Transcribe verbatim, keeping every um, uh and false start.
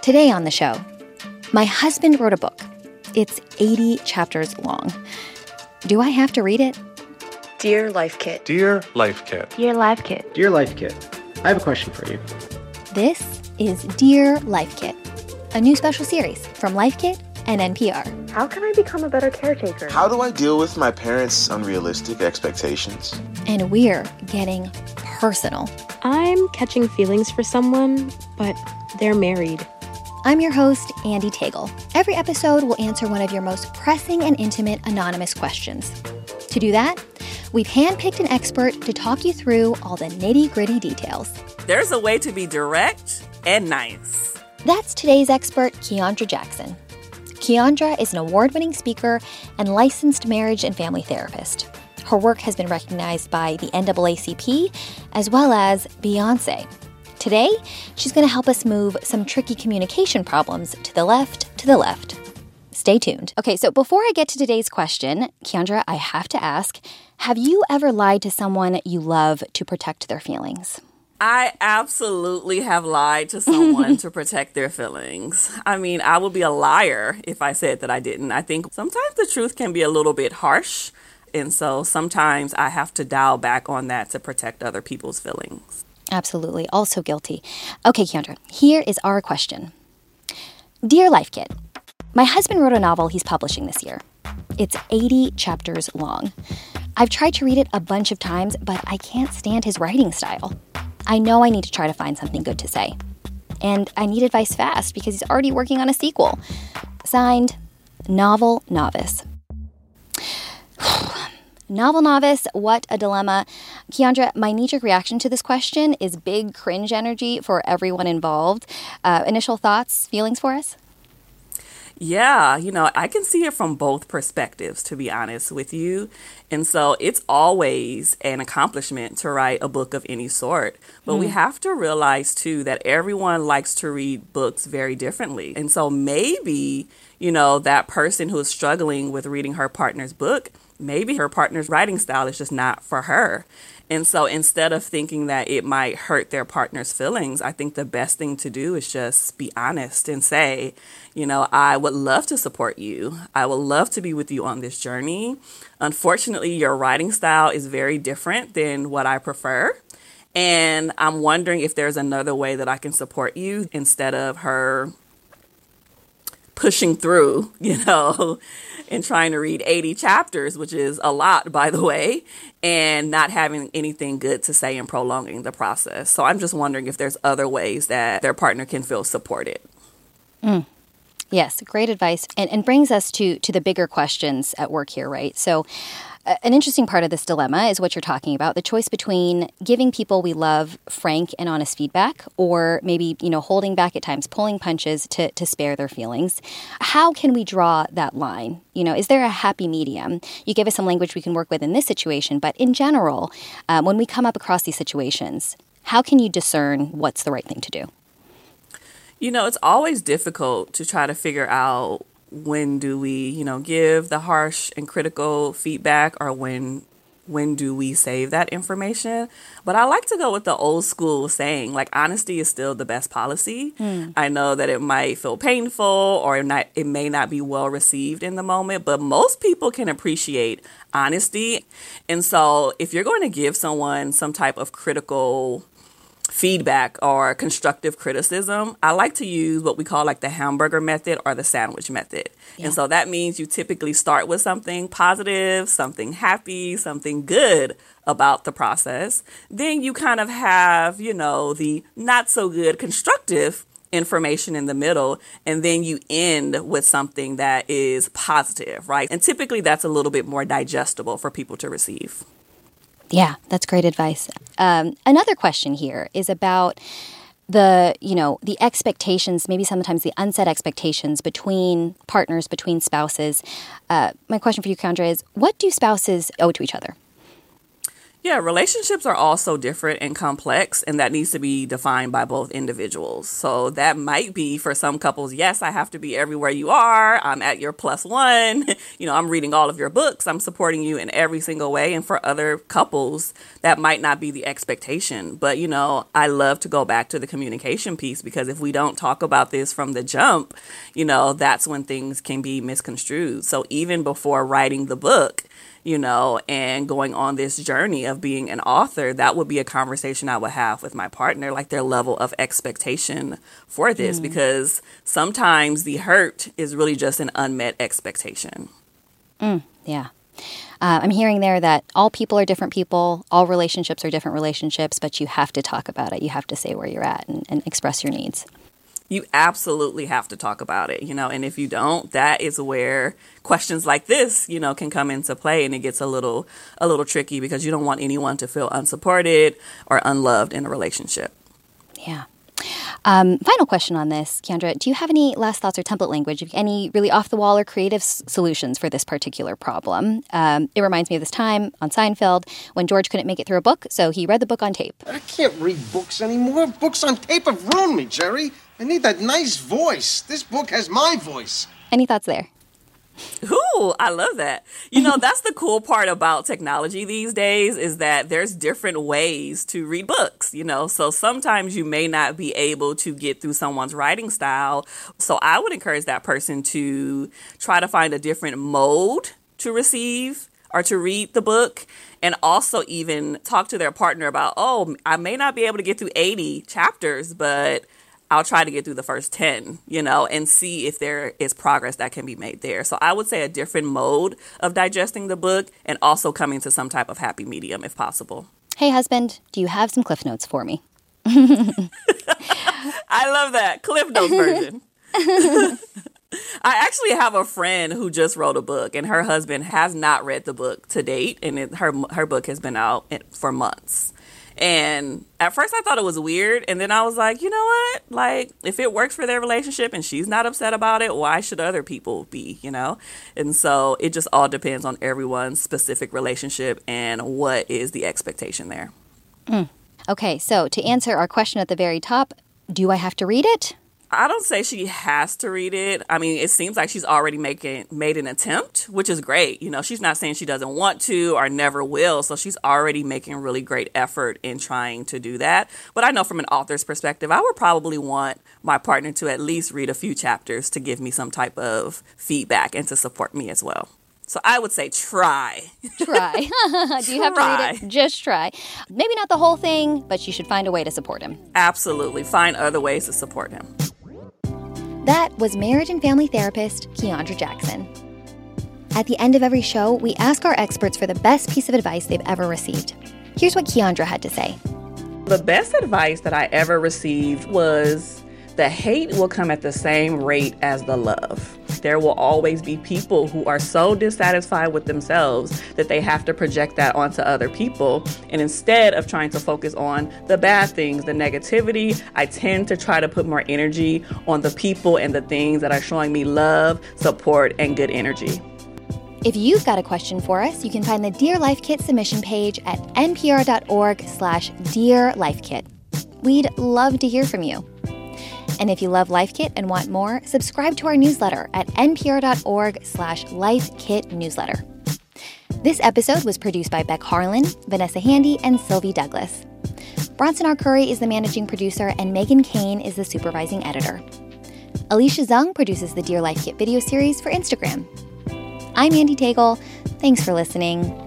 Today on the show, my husband wrote a book. It's eighty chapters long. Do I have to read it? Dear Life Kit. Dear Life Kit. Dear Life Kit. Dear Life Kit, I have a question for you. This is Dear Life Kit, a new special series from Life Kit and N P R. How can I become a better caretaker? How do I deal with my parents' unrealistic expectations? And we're getting personal. I'm catching feelings for someone, but they're married. I'm your host, Andee Tagle. Every episode will answer one of your most pressing and intimate anonymous questions. To do that, we've handpicked an expert to talk you through all the nitty-gritty details. There's a way to be direct and nice. That's today's expert, Keandra Jackson. Keandra is an award-winning speaker and licensed marriage and family therapist. Her work has been recognized by the N double A C P as well as Beyonce. Today, she's going to help us move some tricky communication problems to the left, to the left. Stay tuned. Okay, so before I get to today's question, Keandra, I have to ask, have you ever lied to someone you love to protect their feelings? I absolutely have lied to someone to protect their feelings. I mean, I would be a liar if I said that I didn't. I think sometimes the truth can be a little bit harsh. And so sometimes I have to dial back on that to protect other people's feelings. Absolutely. Also guilty. Okay, Keandra, here is our question. Dear Life Kit, my husband wrote a novel he's publishing this year. It's eighty chapters long. I've tried to read it a bunch of times, but I can't stand his writing style. I know I need to try to find something good to say. And I need advice fast because he's already working on a sequel. Signed, Novel Novice. Novel novice, what a dilemma. Keandra, my knee-jerk reaction to this question is big cringe energy for everyone involved. Uh, initial thoughts, feelings for us? Yeah, you know, I can see it from both perspectives, to be honest with you. And so it's always an accomplishment to write a book of any sort. But mm. we have to realize, too, that everyone likes to read books very differently. And so maybe, you know, that person who is struggling with reading her partner's book, maybe her partner's writing style is just not for her. And so instead of thinking that it might hurt their partner's feelings, I think the best thing to do is just be honest and say, you know, I would love to support you. I would love to be with you on this journey. Unfortunately, your writing style is very different than what I prefer. And I'm wondering if there's another way that I can support you instead of her pushing through, you know, and trying to read eighty chapters, which is a lot, by the way, and not having anything good to say and prolonging the process. So I'm just wondering if there's other ways that their partner can feel supported. Mm. Yes, great advice. And, and brings us to, to the bigger questions at work here, right? So uh, an interesting part of this dilemma is what you're talking about, the choice between giving people we love frank and honest feedback or maybe, you know, holding back at times, pulling punches to, to spare their feelings. How can we draw that line? You know, is there a happy medium? You gave us some language we can work with in this situation, but in general, um, when we come up across these situations, how can you discern what's the right thing to do? You know, it's always difficult to try to figure out when do we, you know, give the harsh and critical feedback or when when do we save that information. But I like to go with the old school saying, like, honesty is still the best policy. Mm. I know that it might feel painful or not, it may not be well received in the moment, but most people can appreciate honesty. And so if you're going to give someone some type of critical feedback or constructive criticism, I like to use what we call like the hamburger method or the sandwich method. Yeah. And so that means you typically start with something positive, something happy, something good about the process. Then you kind of have, you know, the not so good constructive information in the middle, and then you end with something that is positive, right? And typically that's a little bit more digestible for people to receive. Yeah, that's great advice. Um, another question here is about the, you know, the expectations, maybe sometimes the unsaid expectations between partners, between spouses. Uh, my question for you, Keandra, is what do spouses owe to each other? Yeah, relationships are also different and complex, and that needs to be defined by both individuals. So that might be for some couples, yes, I have to be everywhere you are. I'm at your plus one. You know, I'm reading all of your books. I'm supporting you in every single way. And for other couples, that might not be the expectation. But, you know, I love to go back to the communication piece, because if we don't talk about this from the jump, you know, that's when things can be misconstrued. So even before writing the book, you know, and going on this journey of being an author, that would be a conversation I would have with my partner, like their level of expectation for this, mm. because sometimes the hurt is really just an unmet expectation. Mm, yeah. Uh, I'm hearing there that all people are different people, all relationships are different relationships, but you have to talk about it. You have to say where you're at and, and express your needs. You absolutely have to talk about it, you know, and if you don't, that is where questions like this, you know, can come into play, and it gets a little a little tricky, because you don't want anyone to feel unsupported or unloved in a relationship. Yeah. Um, final question on this, Kiandra. Do you have any last thoughts or template language, any really off-the-wall or creative s- solutions for this particular problem? Um, it reminds me of this time on Seinfeld when George couldn't make it through a book, so he read the book on tape. I can't read books anymore. Books on tape have ruined me, Jerry. I need that nice voice. This book has my voice. Any thoughts there? Ooh, I love that. You know, that's the cool part about technology these days, is that there's different ways to read books, you know, so sometimes you may not be able to get through someone's writing style. So I would encourage that person to try to find a different mode to receive or to read the book, and also even talk to their partner about, oh, I may not be able to get through eighty chapters, but I'll try to get through the first ten, you know, and see if there is progress that can be made there. So I would say a different mode of digesting the book, and also coming to some type of happy medium if possible. Hey, husband, do you have some Cliff Notes for me? I love that. Cliff Notes version. I actually have a friend who just wrote a book, and her husband has not read the book to date, and it, her her book has been out for months. And at first I thought it was weird, and then I was like, you know what? Like, if it works for their relationship and she's not upset about it, why should other people be, you know? And so it just all depends on everyone's specific relationship and what is the expectation there. Mm. Okay, so to answer our question at the very top, do I have to read it? I don't say she has to read it. I mean, it seems like she's already making made an attempt, which is great. You know, she's not saying she doesn't want to or never will. So she's already making really great effort in trying to do that. But I know from an author's perspective, I would probably want my partner to at least read a few chapters to give me some type of feedback and to support me as well. So I would say try. Try. Do you have to read it? Just try. Maybe not the whole thing, but you should find a way to support him. Absolutely. Find other ways to support him. That was marriage and family therapist Kiandra Jackson. At the end of every show, we ask our experts for the best piece of advice they've ever received. Here's what Kiandra had to say. The best advice that I ever received was the hate will come at the same rate as the love. There will always be people who are so dissatisfied with themselves that they have to project that onto other people. And instead of trying to focus on the bad things, the negativity, I tend to try to put more energy on the people and the things that are showing me love, support, and good energy. If you've got a question for us, you can find the Dear Life Kit submission page at npr.org slash Dear Life Kit. We'd love to hear from you. And if you love Life Kit and want more, subscribe to our newsletter at npr.org slash Life Kit newsletter. This episode was produced by Beck Harlan, Vanessa Handy, and Sylvie Douglas. Bronson Arcuri is the managing producer, and Megan Kane is the supervising editor. Alicia Zung produces the Dear Life Kit video series for Instagram. I'm Andy Tagle. Thanks for listening.